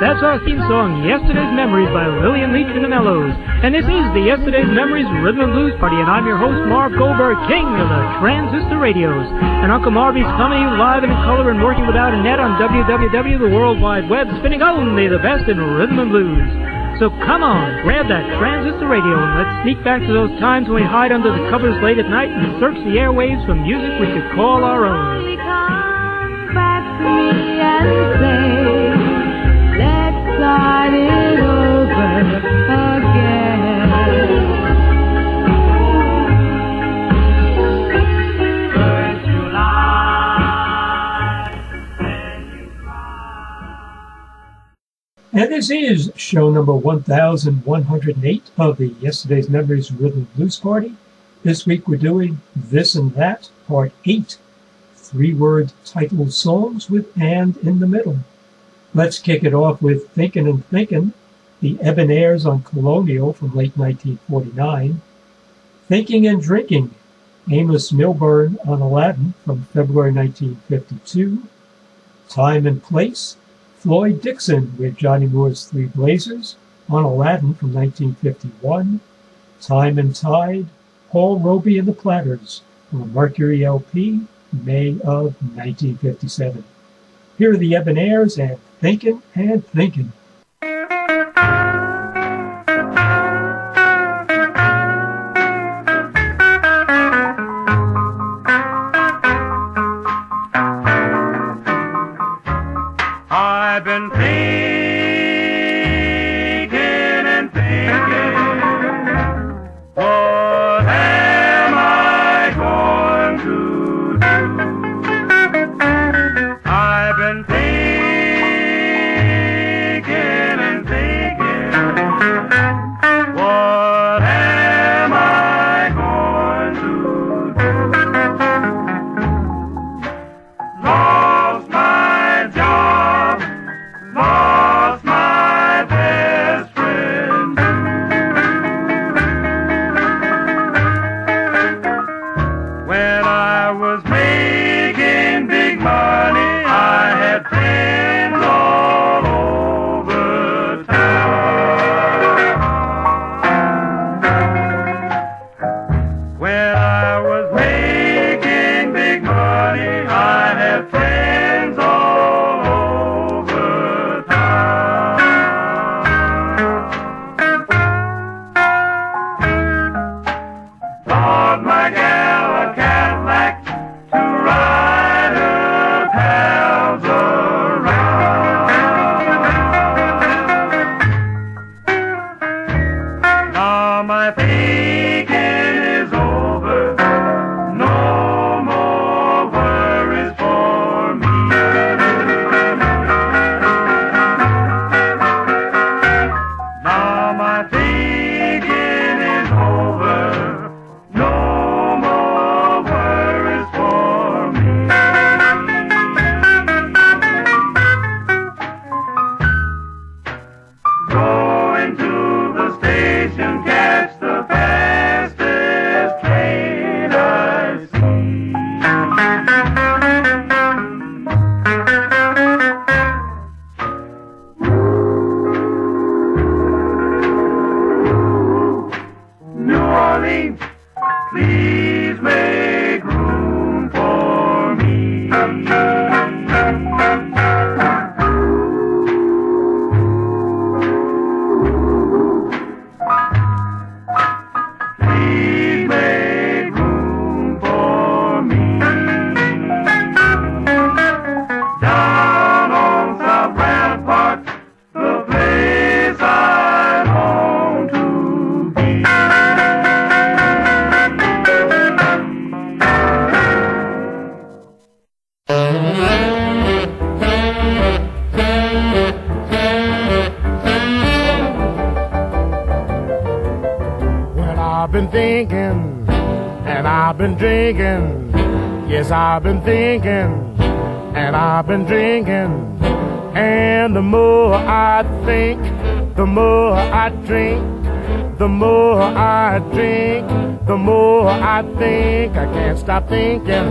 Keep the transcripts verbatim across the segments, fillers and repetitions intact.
That's our theme song, Yesterday's Memories by Lillian Leach and the Mellows. And this is the Yesterday's Memories Rhythm and Blues Party, and I'm your host, Marv Goldberg, king of the transistor radios. And Uncle Marvy's coming to you live and in color and working without a net on W W W, the World Wide Web, spinning only the best in rhythm and blues. So come on, grab that transistor radio and let's sneak back to those times when we hide under the covers late at night and search the airwaves for music we could call our own. Come back to me and say, let's start it over again. First July, when you cry. And this is show number one thousand one hundred eight of the Yesterday's Memories Rhythm and Blues Party. This week we're doing This and That, Part eight. Three-word titled songs with "and" in the middle. Let's kick it off with Thinkin' and Thinkin', the Ebonairs on Colonial from late nineteen forty-nine. Thinking and Drinking, Amos Milburn on Aladdin from February nineteen fifty-two. Time and Place, Floyd Dixon with Johnny Moore's Three Blazers on Aladdin from nineteen fifty-one. Time and Tide, Paul Roby and the Platters from a Mercury L P, May of nineteen fifty-seven. Here are the Ebonairs and Thinkin' and Thinkin'. I've been thinking and thinking, what am I going to do? I've been thinking and thinking, what am I going to do? Lost my job, lost my best friend. When I was making big money, I had friends all over town. When I was making big money, I had friends all over town. Bought my gal a Cadillac to ride her pals around. Now my thinking is over, no more worries for me. Now my thinking is over, no more worries for me. Going to the station, catch the fastest train I see. New Orleans, please make room for me. Please make room for me. Down on South Rampart, the place I long to be. Well, I've been thinking, and I've been drinking. Yes, I've been thinking, and I've been drinking. And the more I think, the more I drink. The more I drink, the more I think. I can't stop thinking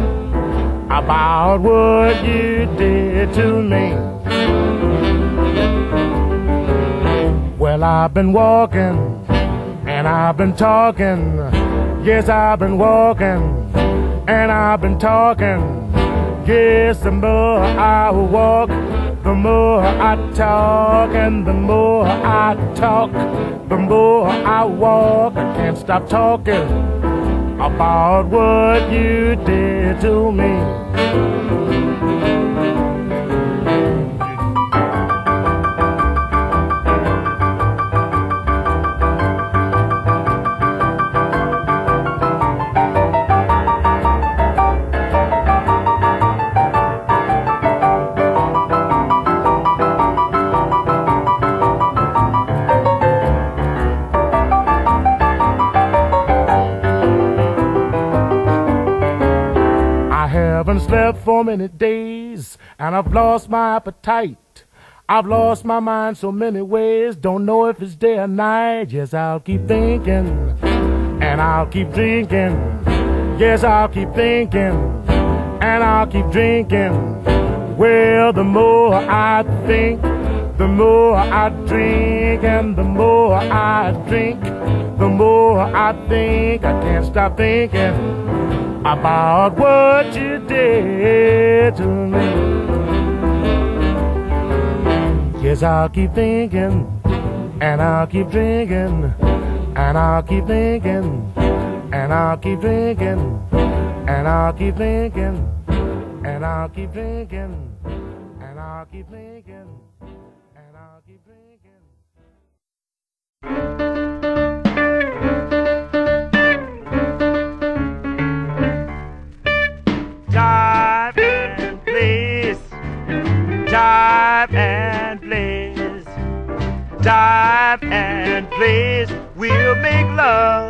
about what you did to me. Well, I've been walking and I've been talking. Yes, I've been walking and I've been talking. Yes, the more I walk, the more I talk, and the more I talk, the more I walk. I can't stop talking about what you did to me. Slept for many days and I've lost my appetite. I've lost my mind so many ways, don't know if it's day or night. Yes, I'll keep thinking and I'll keep drinking. Yes, I'll keep thinking and I'll keep drinking. Well, the more I think, the more I drink, and the more I drink, the more I think. I can't stop thinking about what you did to me. Yes, I'll keep thinking and I'll keep drinking, and I'll keep thinking and I'll keep drinking, and I'll keep thinking and I'll keep drinking, and I'll keep thinking and I'll keep drinking. Time and place, time and place, time and place, we'll make love.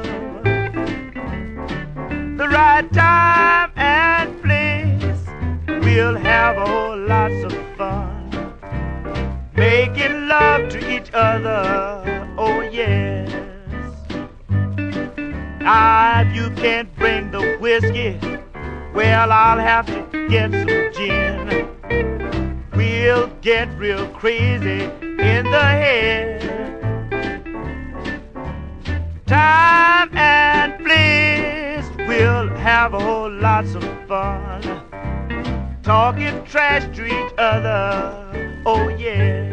The right time and place, we'll have a whole lots of fun, making love to each other, oh yes. Ah, if you can't bring the whiskey, well, I'll have to get some gin. We'll get real crazy in the head. Time and place, we'll have a whole lots of fun, talking trash to each other, oh yeah.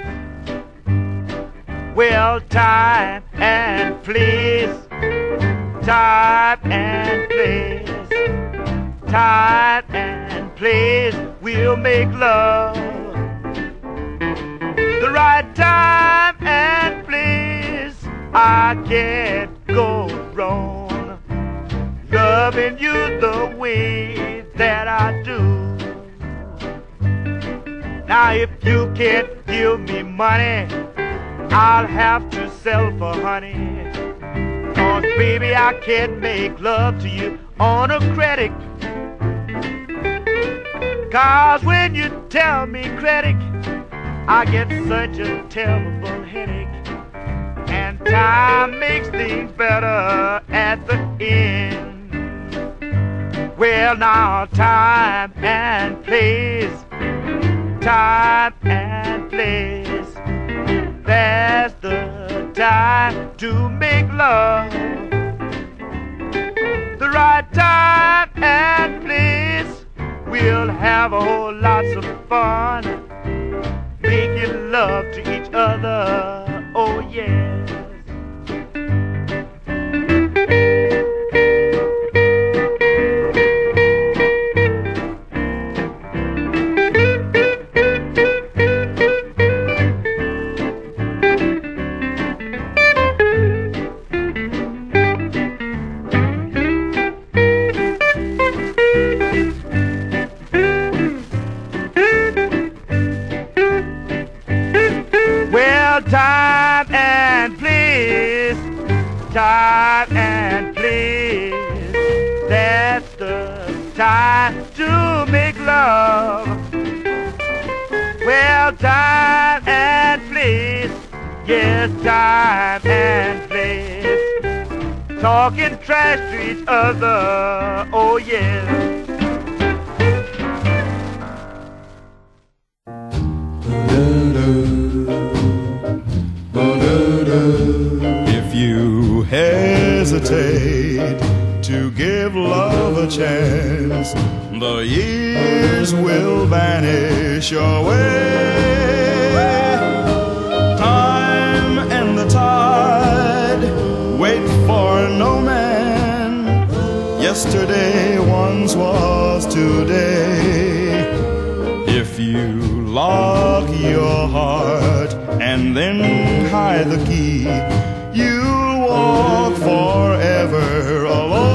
Well, time and place, time and place, time and place, we'll make love. The right time and place, I can't go wrong, loving you the way that I do. Now if you can't give me money, I'll have to sell for honey, 'cause baby I can't make love to you on a credit. 'Cause when you tell me credit, I get such a terrible headache, and time makes things better at the end. Well, now time and place, time and place, that's the time to make love. The right time and place, we'll have a whole lots of fun, making love to each other, oh yes. Time and place, time and place, that's the time to make love. Well, time and place, yes, time and place, talking trash to each other, oh yes. Ba-da. hesitate to give love a chance, the years will vanish away. Time and the tide wait for no man. Yesterday once was today. If you lock your heart and then hide the key, you'll walk forever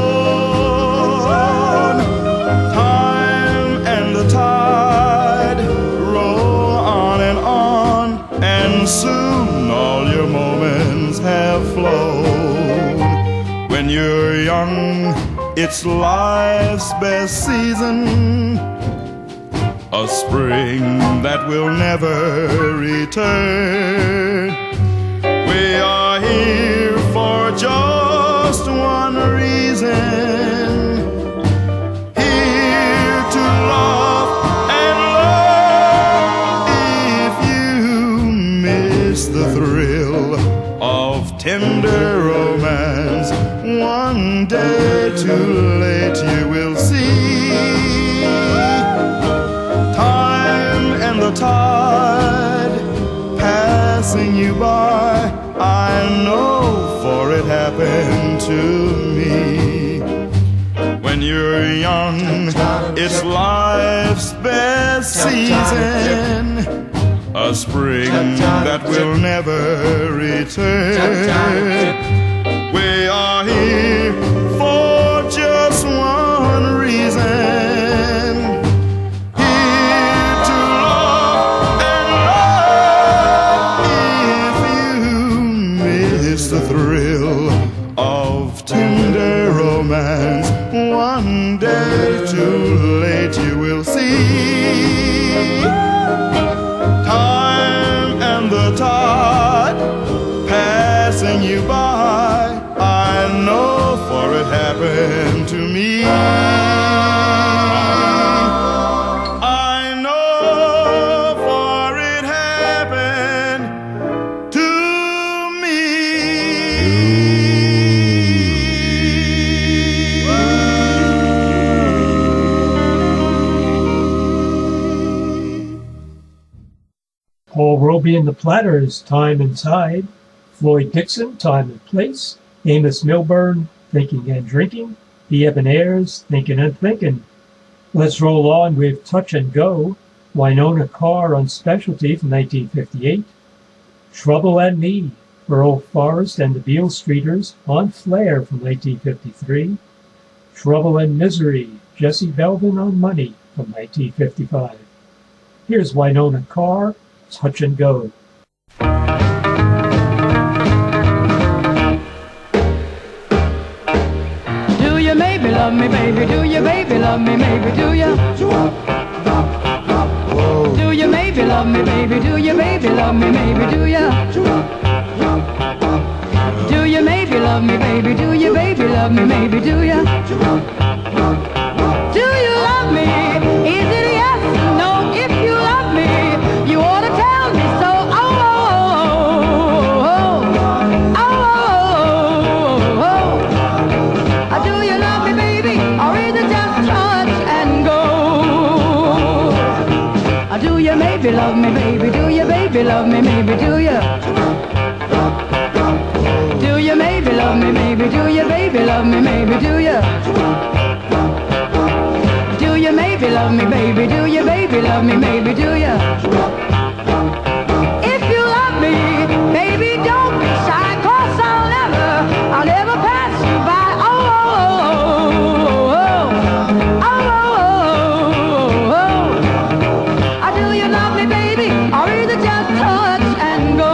alone. Time and the tide roll on and on, and soon all your moments have flown. When you're young, it's life's best season, a spring that will never return. We are here for just one reason, here to love and learn. If you miss the thrill of tender romance, one day too late you will see. Time and the tide passing you by, I know, for it happened to me. When you're young, it's life's best season, a spring that will never return. We are here for just one reason, here to love and love. If you miss the thrill of tender romance, one day too late you will see. Time and the tide passing you by, I know, for it happened to me. I know, for it happened to me. Paul Roby and the Platters, Time and Tide. Floyd Dixon, Time and Place. Amos Milburn, Thinking and Drinking. The Ebonairs, Thinking and Thinking. Let's roll on with Touch and Go, Winona Carr on Specialty from nineteen fifty-eight. Trouble and Me, Earl Forrest and the Beale Streeters on Flair from nineteen fifty-three. Trouble and Misery, Jesse Belvin on Money from nineteen fifty-five. Here's Winona Carr, Touch and Go. Do you maybe love me, baby? Do you, baby, love me, maybe? Do you? Do you maybe love me, baby? Do you, baby, love me, maybe? Do you? Do you maybe love me, baby? Do you, baby, love me, maybe? Do you? Do you love me? Is it a yes or no? If you love me, you ought to tell me so. Oh, oh, oh, oh, oh, oh. Do you love me, baby, or is it just touch and go? Do you maybe love me, baby? Do you, baby, love me, maybe? Do you? Do you maybe love me, maybe? Do you, baby, love me, maybe? Do you? Do you maybe love me, baby? Do you, baby, love me, maybe? Do you? If you love me, baby, don't be shy, 'cause I'll never, I'll never pass you by. Oh, oh, oh, oh, oh, oh, oh. Do you love me, baby, or is it just touch and go?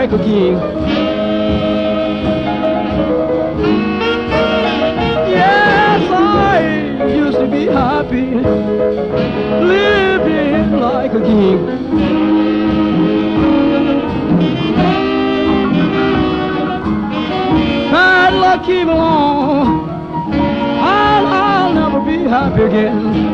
like a king. Yes, I used to be happy, living like a king. Bad luck came along, I'll, I'll never be happy again.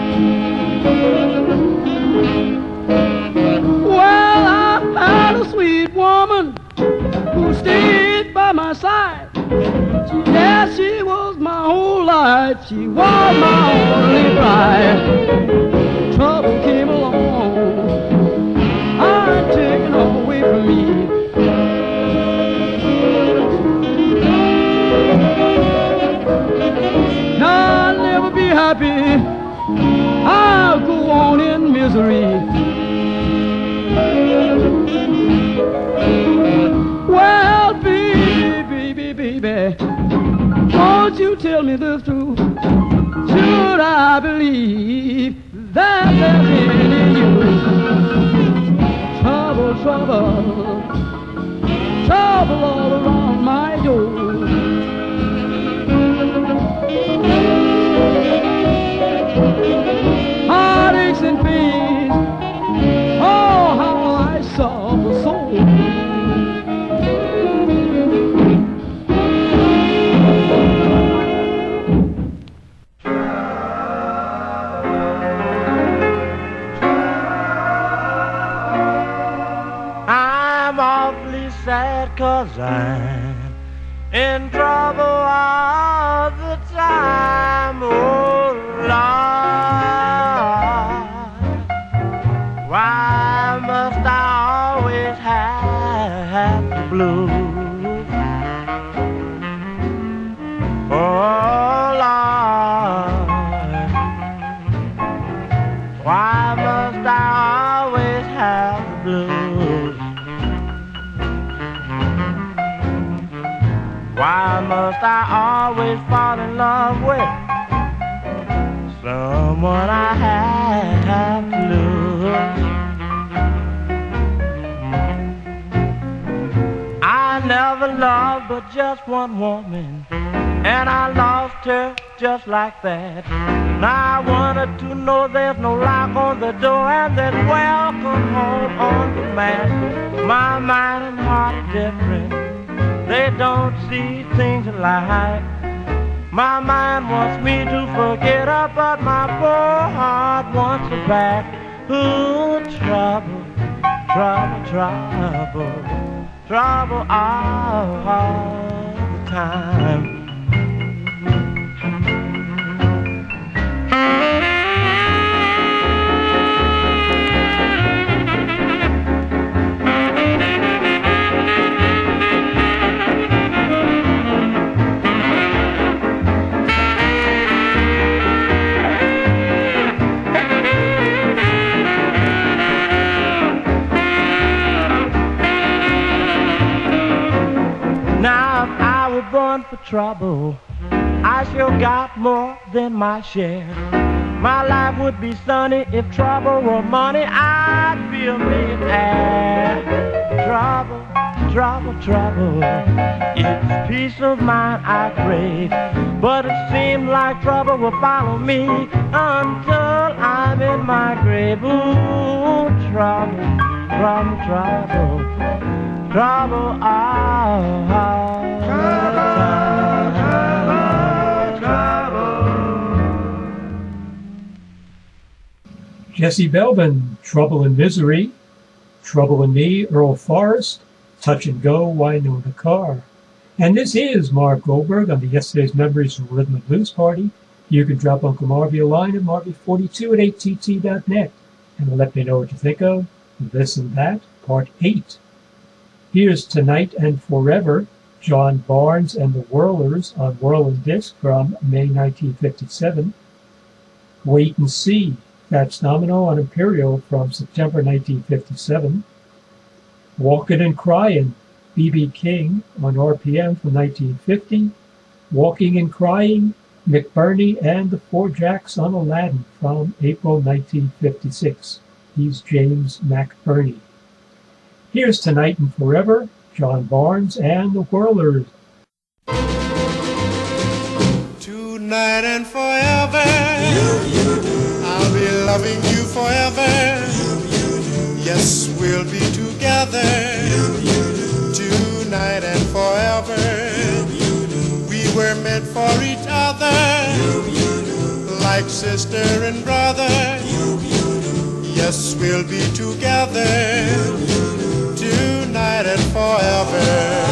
Well, I had a sweet woman who stayed by my side. Yes, she was my whole life. She was my only bride. Trouble came along, I taken her away from me. Now I'll never be happy, I'll go on in misery. Well, baby, baby, baby, won't you tell me the truth? Should I believe that there's any use? Trouble, trouble, trouble all around my door. Heartaches and pain, oh, how I suffer so. I'm awfully sad 'cause I'm in trouble all the time. Oh, Lord, why must I always have the blues? Oh, Lord, why must I always have the blues? Why must I always fall in love with someone I have to lose? I never loved but just one woman, and I lost her just like that. Now I wanted to know there's no lock on the door and there's welcome home on the mat. My mind and heart are different, they don't see things alike. My mind wants me to forget her, but my poor heart wants her back. Ooh, trouble, trouble, trouble, trouble all, all the time. Born for trouble, I sure got more than my share. My life would be sunny if trouble were money. I'd be a millionaire. Trouble, trouble, trouble, it's peace of mind I crave. But it seems like trouble will follow me until I'm in my grave. Ooh, trouble, trouble, trouble, trouble, oh, oh. Jesse Belvin, Trouble and Misery, Trouble and Me, Earl Forrest, Touch and Go, Winona Carr. And this is Marv Goldberg on the Yesterday's Memories Rhythm and Blues Party. You can drop Uncle Marvy a line at marvy forty-two at A T T dot net and let me know what you think of This and That, Part eight. Here's Tonight and Forever, John Barnes and the Whirlers on Whirling Disc from May nineteen fifty-seven. Wait and See, Fats Domino on Imperial from September nineteen fifty-seven. Walkin' and Cryin', B B King on R P M from nineteen fifty. Walking and Crying, McBurney and the Four Jacks on Aladdin from April nineteen fifty-six. He's James McBurney. Here's Tonight and Forever, John Barnes and the Whirlers. Tonight and forever, I'll be loving you forever. Yes, we'll be together. Tonight and forever, we were meant for each other, like sister and brother. Yes, we'll be together tonight and forever.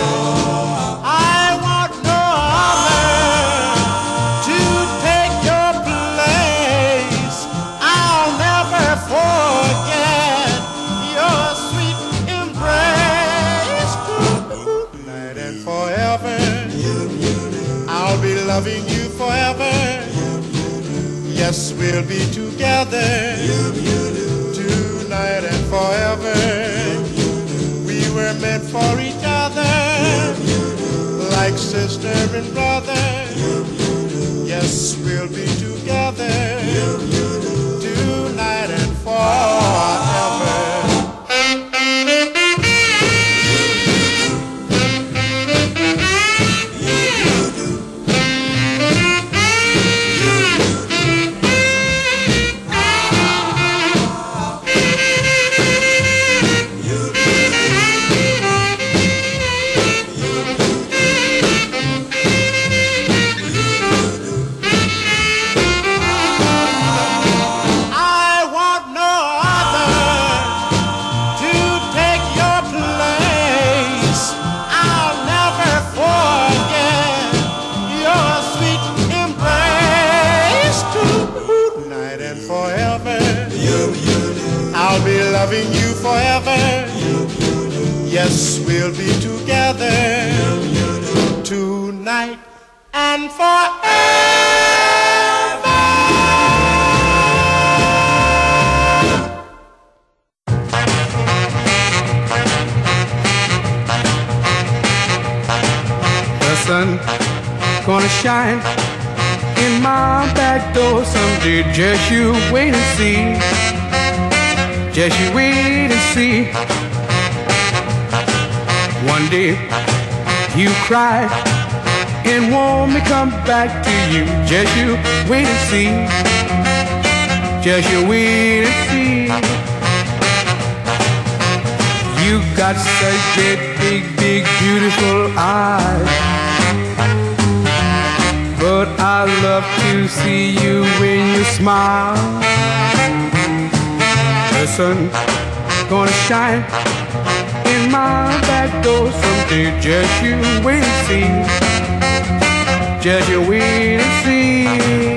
I want no other to take your place. I'll never forget your sweet embrace. Tonight and forever, I'll be loving you forever. Yes, we'll be together tonight and forever. We were meant for each other, like sister and brother. Yes, we'll be together tonight and forever. Loving you forever. Yes, we'll be together tonight and forever. The sun gonna shine in my back door someday. Just you wait and see. Just you wait and see. One day you cried and want me come back to you. Just you wait and see. Just you wait and see. You got such big, big, big, beautiful eyes, but I love to see you when you smile. The sun gonna shine in my back door someday. Just you wait and see. Just you wait and see.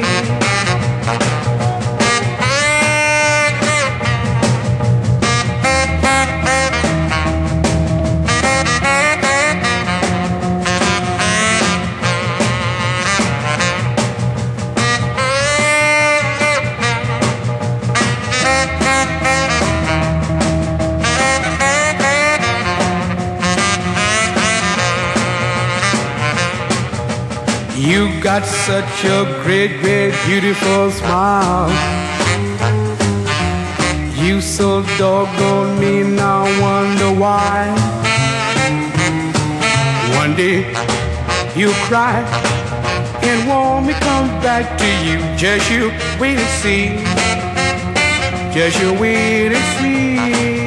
You got such a great, great, beautiful smile. You so doggone mean, I wonder why. One day you cry and want me come back to you. Just you wait and see. Just you wait and see.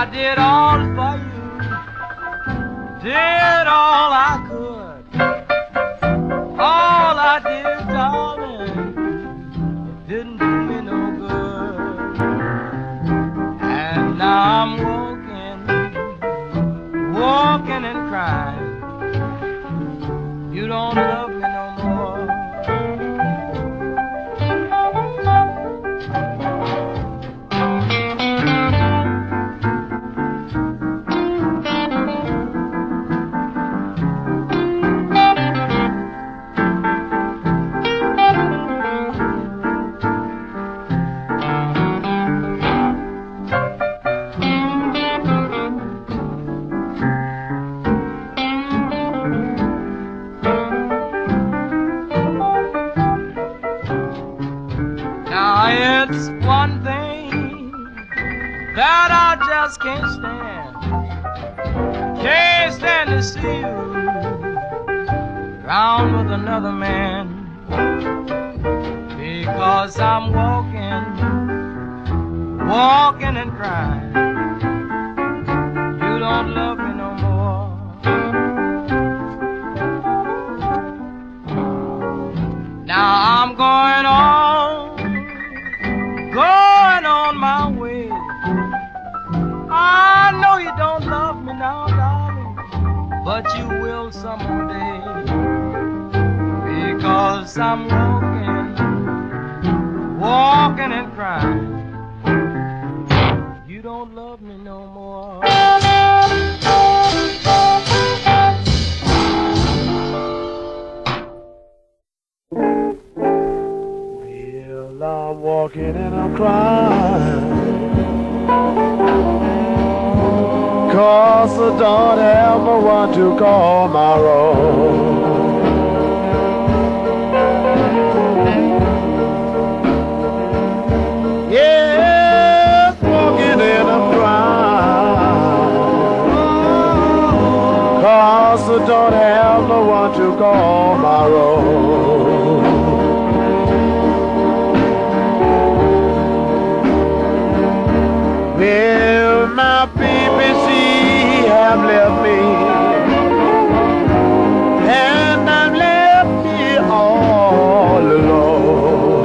did all for you, did all I could. All I did, darling, it didn't do me no good. And now I'm walking, walking and crying. You don't love me no more. Can't stand, can't stand to see you round with another man, because I'm walking, walking and crying. You don't love me no more. Now I'm going on, going on my way. I know you don't love me now, darling, but you will someday, because I'm walking, walking and crying. You don't love me no more. Well, I'm walking and I'm crying, 'cause I don't have no one to call my own. Yes, walking and I'm crying, 'cause I don't have no one to call my own. Well, my baby, she have left me, and I've left me all alone.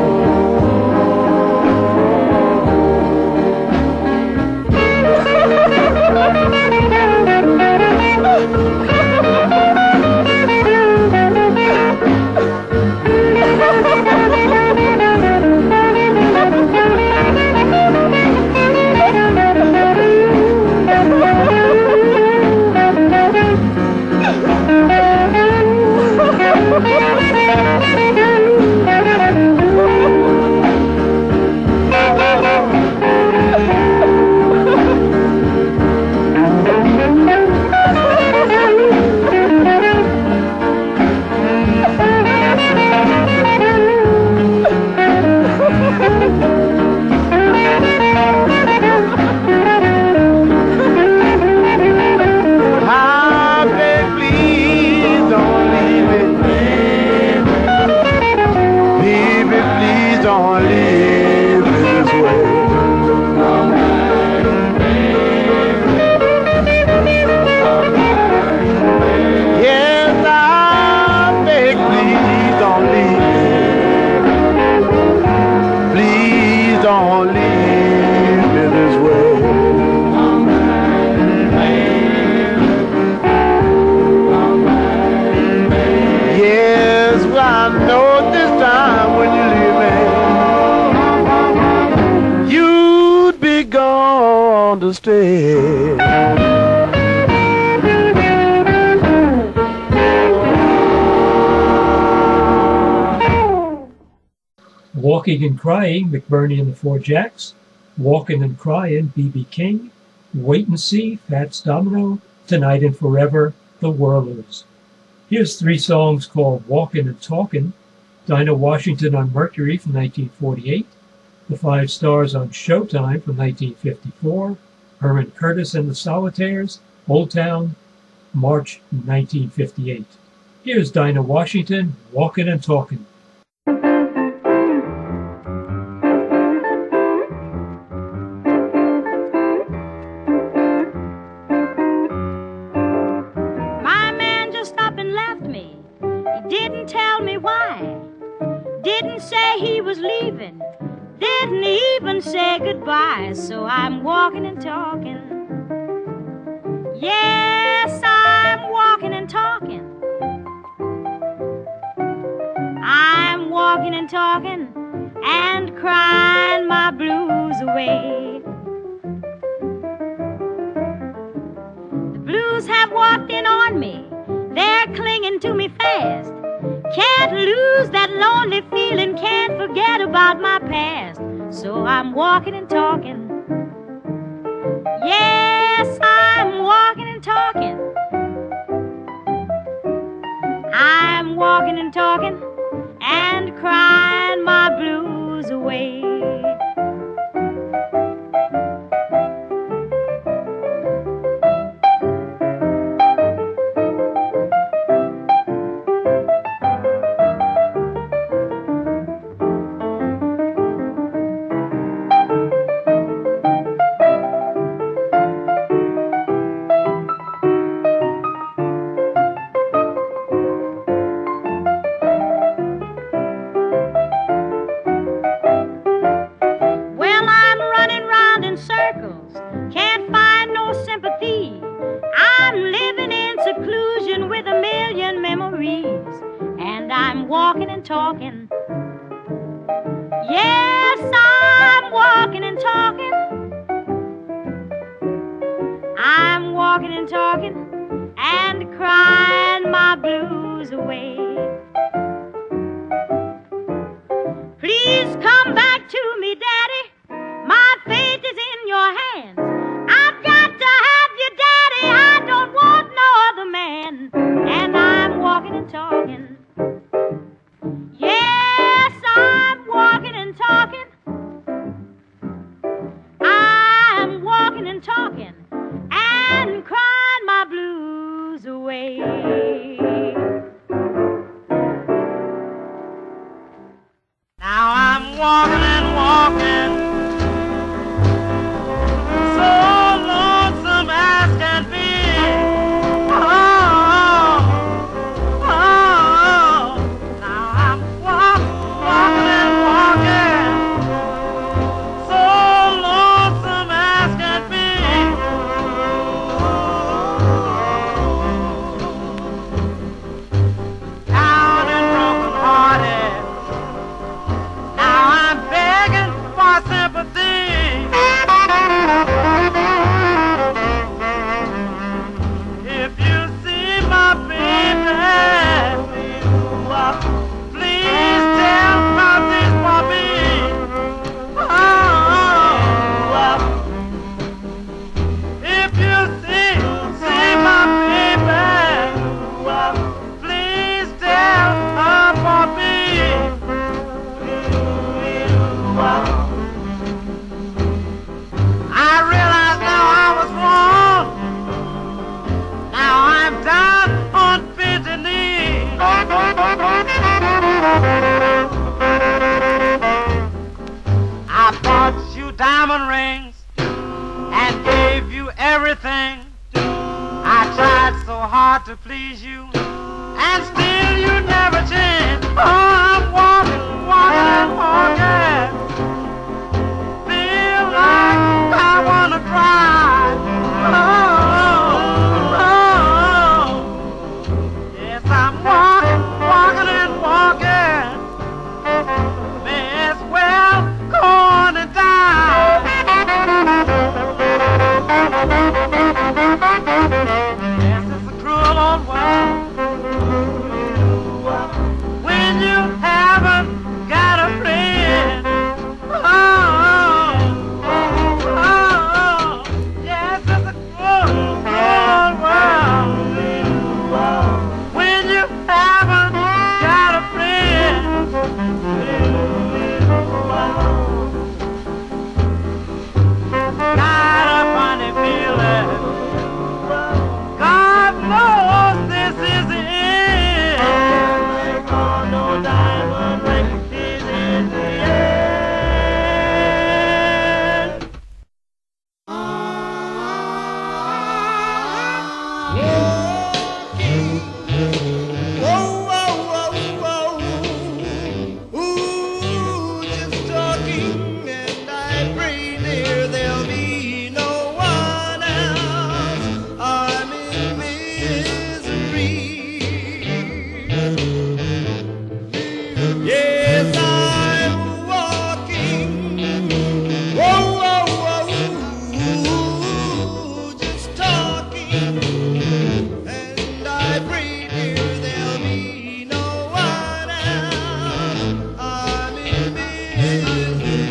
Stay. Walking and Crying, McBurney and the Four Jacks. Walking and Crying, B B King. Wait and See, Fats Domino. Tonight and Forever, The Whirlers. Here's three songs called Walkin' and Talkin'. Dinah Washington on Mercury from nineteen forty-eight. The Five Stars on Showtime from nineteen fifty-four. Herman Curtis and the Solitaires, Old Town, March nineteen fifty-eight. Here's Dinah Washington, Walkin' and Talkin'. tell me why. Didn't say he was leaving, didn't even say goodbye. So I'm walking and talking. Yes, I'm walking and talking. I'm walking and talking and crying my blues away. The blues have walked in on me, they're clinging to me fast. Can't lose that lonely feeling, can't forget about my past. So I'm walking and talking. Yes, I'm walking and talking. I'm walking and talking and crying my blues away. Walking and talking. Yes, I'm walking and talking. I'm walking and talking and crying my blues away. Please come back to me, Daddy. My fate is in your hands. I've got to have you, Daddy. I don't want no other man. And I'm walking and talking. Yes, I'm walking and talking. I'm walking and talking and crying my blues away. Now I'm walking and walking, so lonesome as can be. Oh, oh, oh. Now I'm walk, walking and walking, so lonesome as can be. Down and broken hearted. Now I'm begging for sympathy. If you see my baby, please tell her this for me. Oh, if you see, see my baby, please tell her for me. I realize now I was wrong. Now I'm down on bended knee. I bought you diamond rings and gave you everything. I tried so hard to please you, and still you never changed. Oh, I'm walking, walking, walking. Feel like I wanna cry. Oh, oh, oh. Yes, I'm walking, walking and walking. May as well go on and die. Yes, it's a cruel old world when you haven't got a friend. misery. Yes, I'm walking. Whoa, whoa, whoa, just talking. And I pray, dear, there'll be no one else. I'm in misery.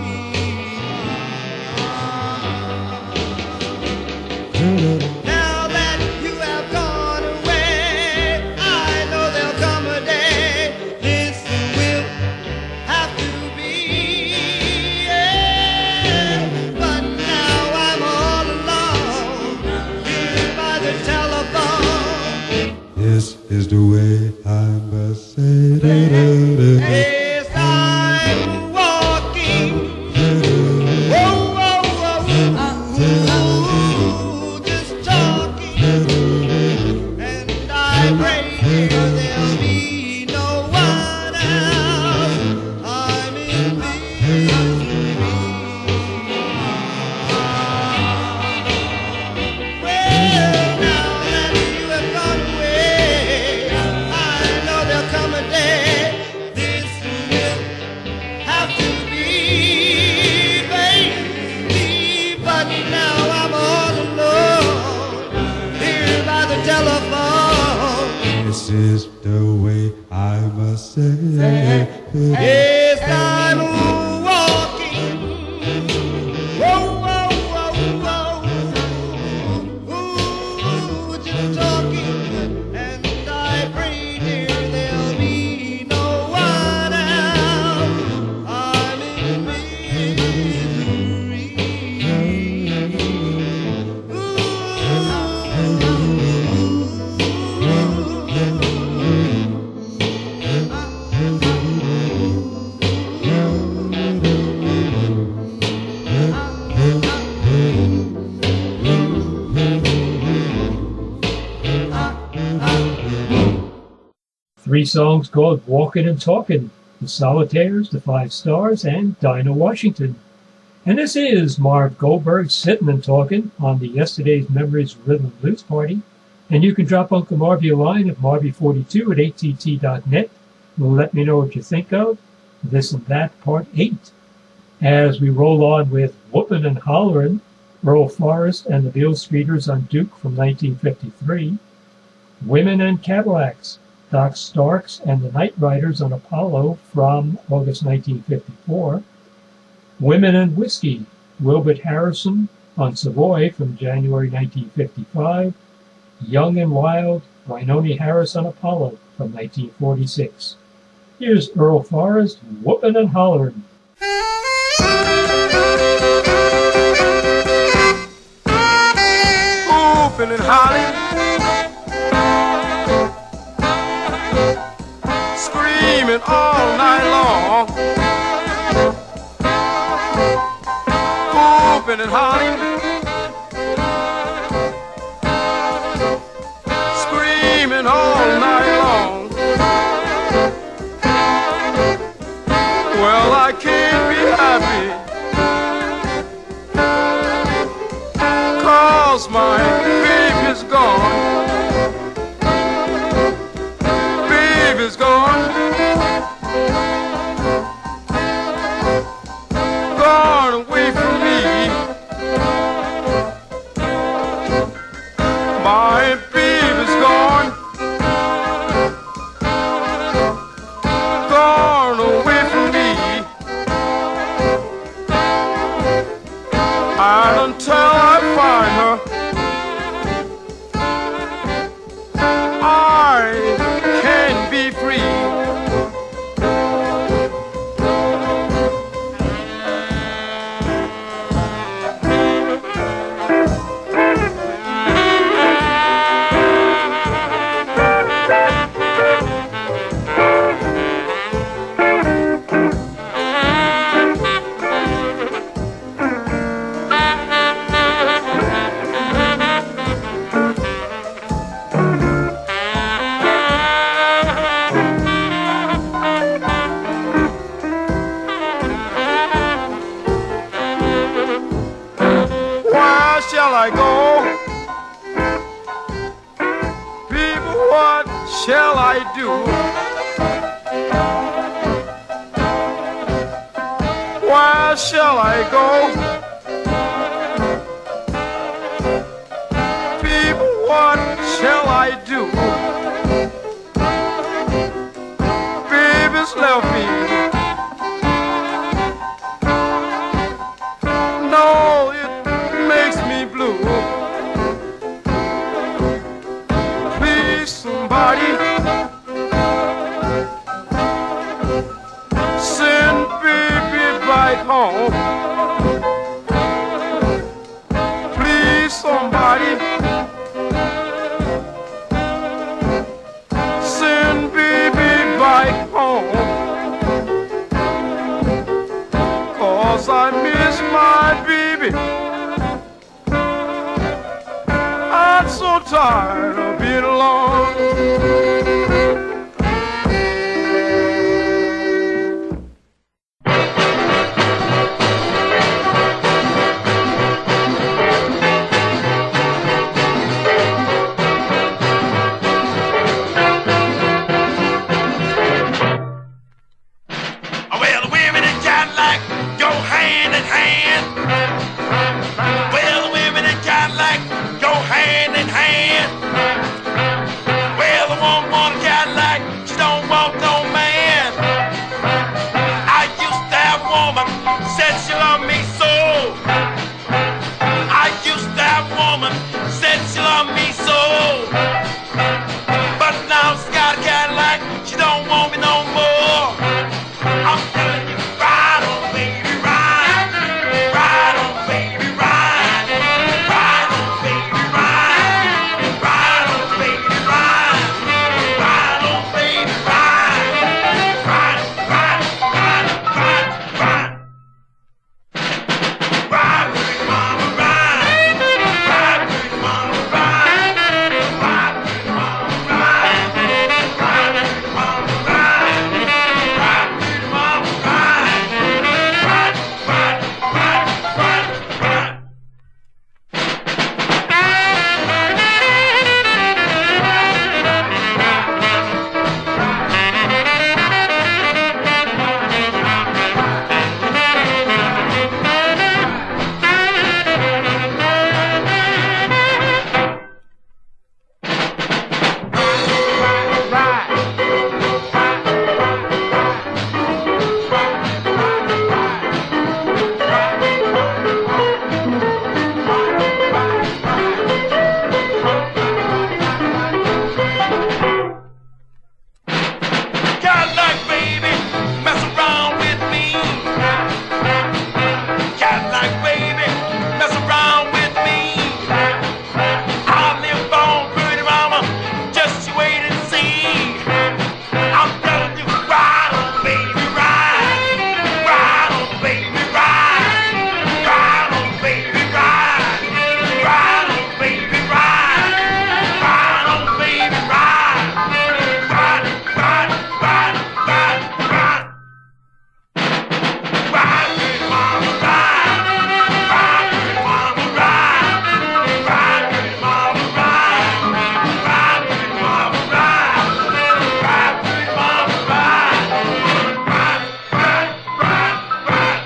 Now that you have gone away, I know there'll come a day this will have to be. Yeah. But now I'm all alone here by the telephone. This is the way I must say it. Yes, I'm walking. Whoa, whoa, whoa, just talking. And I pray, dear, there'll be no one else. I'm in misery. Well, now that you have gone away, I know there'll come a day this will have to be, baby. But now I'm all alone here by the telephone. This is the way I must say it. Yes, I'm walking. Whoa, whoa, whoa, whoa. Ooh, just talking. And I pray, dear, there'll be no one else. I'm in misery. Three songs called Walkin' and Talkin', The Solitaires, The Five Stars, and Dinah Washington. And this is Marv Goldberg sitting and talking on the Yesterday's Memories Rhythm and Blues Party. And you can drop Uncle Marvy a line at marvy forty-two at A T T dot net. And let me know what you think of This and That Part eight. As we roll on with Whoopin' and Hollerin', Earl Forrest and the Beale Streeters on Duke from nineteen fifty-three. Women and Cadillacs, Doc Starks and the Night Riders on Apollo from August nineteen fifty-four. Women and Whiskey, Wilbert Harrison on Savoy from January nineteen fifty-five. Young and Wild, Rhinoni Harris on Apollo from nineteen forty-six. Here's Earl Forrest, Whoopin' and Hollerin'. Whoopin' and hollering, screaming all night long. Whoopin' and hollering, screaming all night long. Well, I can't be happy, 'cause my baby's gone. Baby's gone. Gone away from me. shall I do? Where shall I go? People, what shall I do? Baby's left me. No, it makes me blue. Please, somebody, send baby back home. Please, somebody, send baby back home. 'Cause I miss my baby. I'm so tired of being alone. Well, the women in Cadillac go hand in hand. Well, the women in Cadillac go hand in hand. Well, the woman on a Cadillac, she don't want no man. I used to have a woman, said she loved me so. I used to have a woman, said she loved me so. But now she's got a Cadillac, she don't want me no more. I'm telling you, ride on, baby, ride. Ride on, baby, ride. Ride on, baby, ride. Ride on, baby, ride. Ride on, baby, ride. Ride, ride, ride, ride, ride. Ride with me, mama, ride. Ride with me, mama, ride. Ride with me, mama, ride. Ride with me, mama, ride. Ride with me, mama, ride. Ride, ride, ride, ride, ride. Cadillac, baby, mess around with me. Cadillac, baby, mess around with me. I'll live on, pretty mama, just you wait and see. I'm telling you, ride on, baby, ride. Ride on, baby, ride. Ride on, baby, ride. Ride on, baby, ride. Ride on, baby, ride. Ride, ride, ride, ride, ride. Ride with mama, ride. Ride with mama, ride. Ride with mama, ride. Ride with mama, ride. Ride with mama, ride. Ride, ride, ride, ride.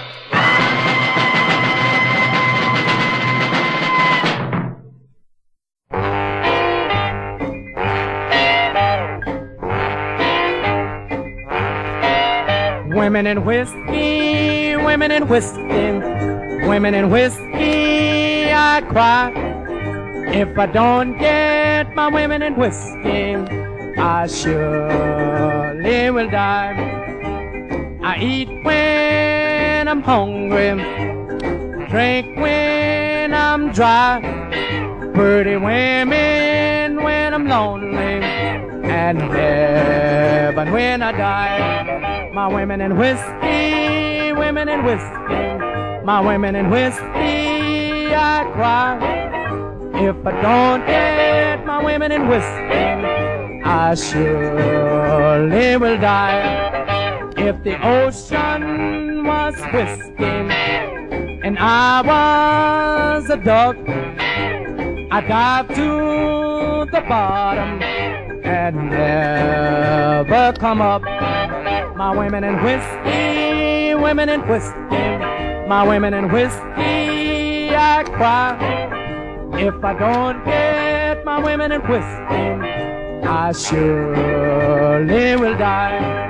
Women and whiskey, women and whiskey, women and whiskey, I cry. If I don't get my women and whiskey, I surely will die. I eat when I'm hungry, drink when I'm dry. Pretty women when I'm lonely, and heaven when I die. My women and whiskey, women and whiskey, my women and whiskey, I cry. If I don't get my women and whiskey, I surely will die. If the ocean was whiskey and I was a duck, I dive to the bottom and never come up. My women and whiskey, women and whiskey, my women and whiskey, I cry. If I don't get my women and whiskey, I surely will die.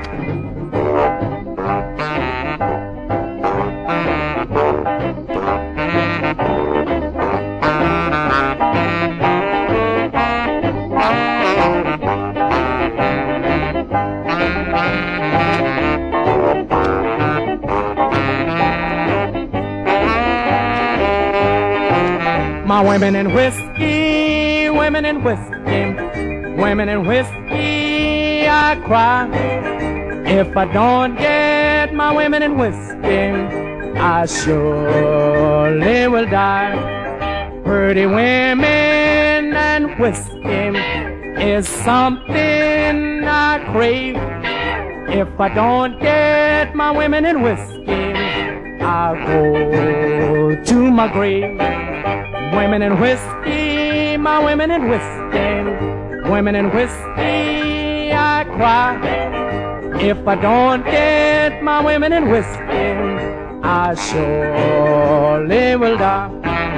My women and whiskey, women and whiskey, women and whiskey, I cry. If I don't get my women and whiskey, I surely will die. Pretty women and whiskey is something I crave. If I don't get my women and whiskey, I'll go to my grave. Women and whiskey, my women and whiskey, women and whiskey, I cry. If I don't get my women and whiskey, I surely will die.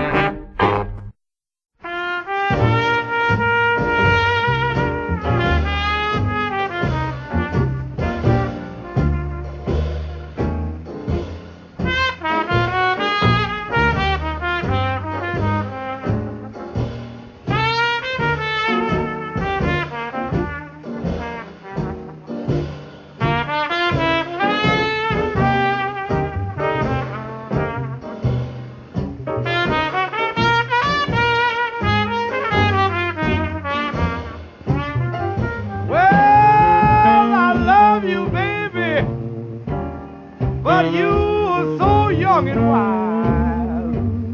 But you are so young and wild.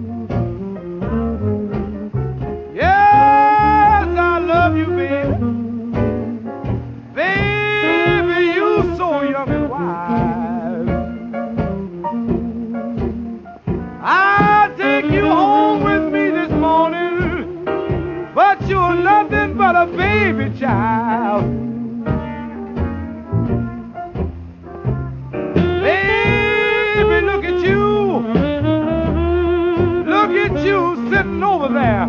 Yes, I love you, baby. Baby, you so young and wild. I'll take you home with me this morning, but you're nothing but a baby child. You sitting over there.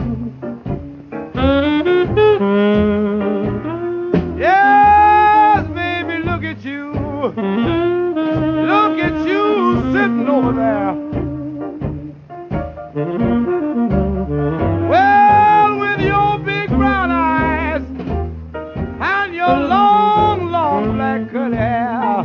Yes, baby, look at you. Look at you sitting over there. Well, with your big brown eyes and your long, long black curly hair.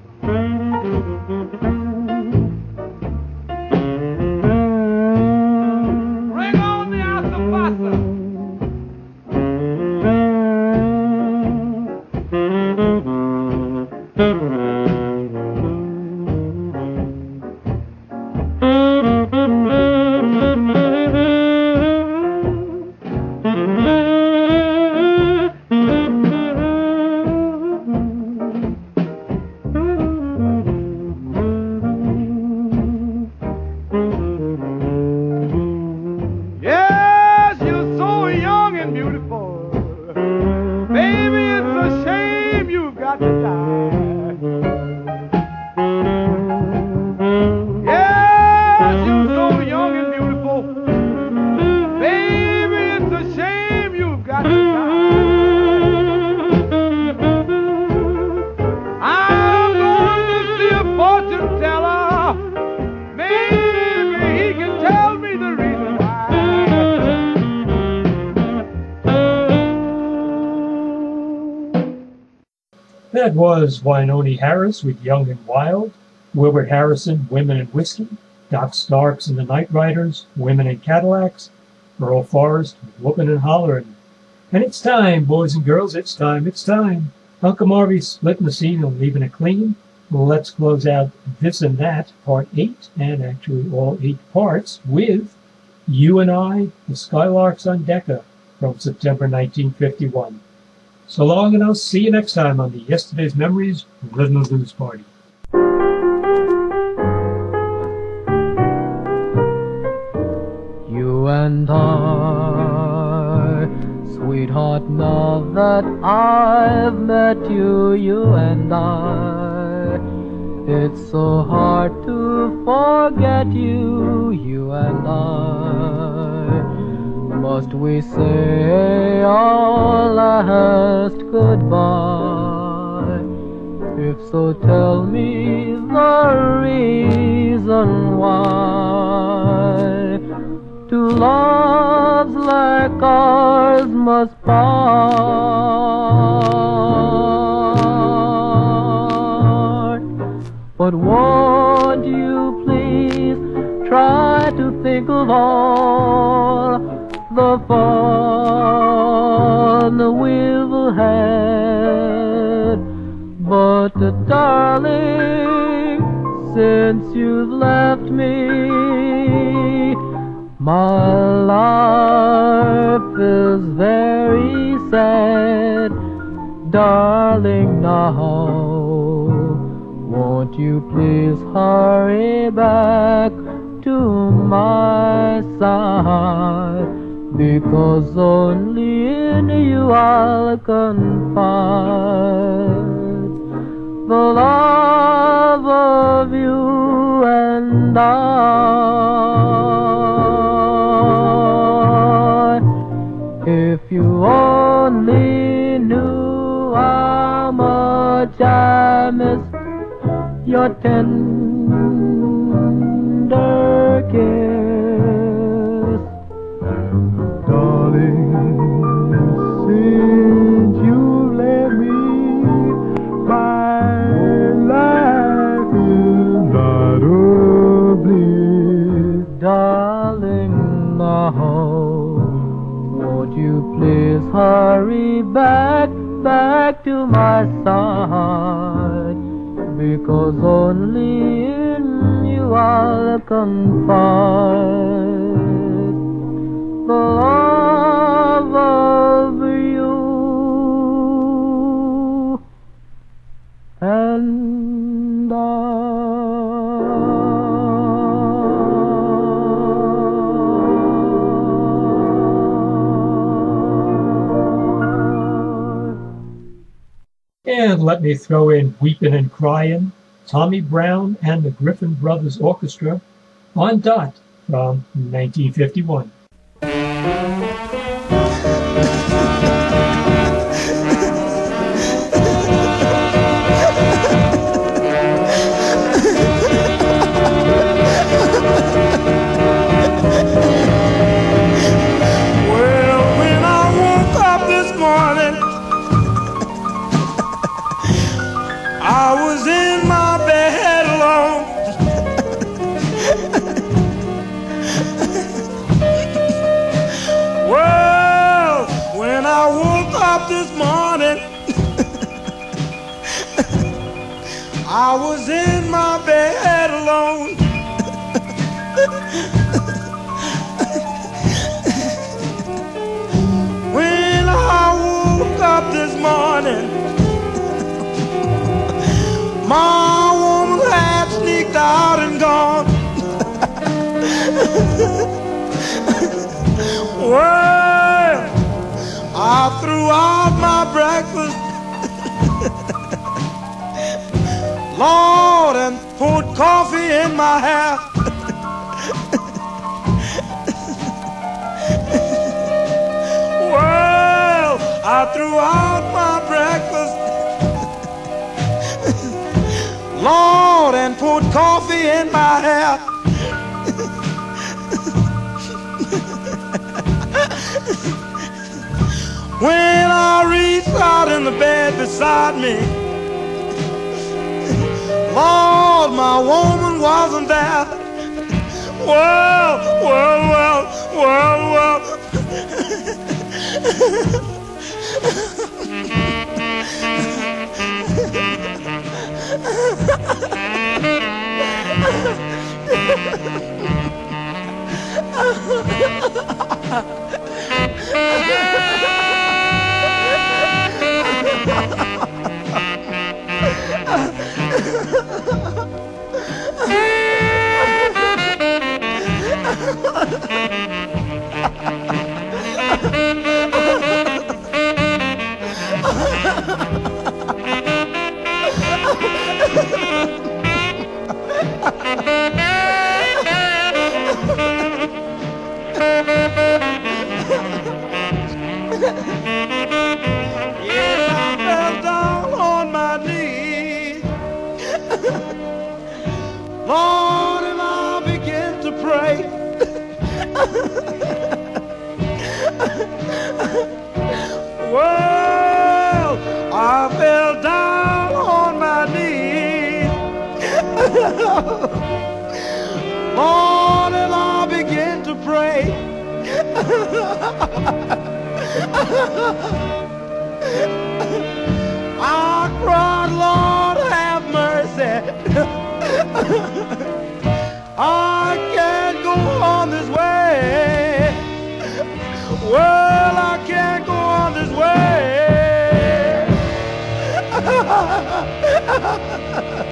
That was Wynonie Harris with Young and Wild, Wilbert Harrison, Women and Whiskey, Doc Starks and the Night Riders, Women and Cadillacs, Earl Forrest with Whoopin' and Hollerin'. And it's time, boys and girls, it's time, it's time. Uncle Marvy's splitting the scene and leaving it clean. Well, let's close out This and That, Part eight, and actually all eight parts, with You and I, the Skylarks on Decca, from September nineteen fifty-one. So long, and I'll see you next time on the Yesterday's Memories Rhythm and Blues Party. You and I. Sweetheart, now that I've met you, you and I, it's so hard to forget you, you and I. Must we say our last goodbye? If so, tell me the reason why. Two loves like ours must part. But won't you please try to think of all the fun we've had? But uh, darling, since you've left me, my life is very sad. Darling, now, won't you please hurry back to my side? Because only in you I'll confide the love of you and I. If you only knew how much I miss your tender kiss. Darling, since you left me, my life is not a bliss. Darling, now, won't you please hurry back, back to my side? Because only in you I'll confide the love of you and I. And let me throw in Weepin' and Cryin', Tommy Brown and the Griffin Brothers Orchestra on Dot from nineteen fifty-one. Well, when I woke up this morning, I was in my bed alone. Well, when I woke up this morning, I was in my bed alone. When I woke up this morning, my woman had sneaked out and gone. Well, I threw out my breakfast, Lord, and put coffee in my hair. Well, I threw out my breakfast, Lord, and put coffee in my hair. When I reached out in the bed beside me, Lord, my woman wasn't there. Well, well, well, well, well. Lord, and I begin to pray. Well, I fell down on my knees. Lord, and I begin to pray. I cried, Lord, have mercy. I can't go on this way. Well, I can't go on this way.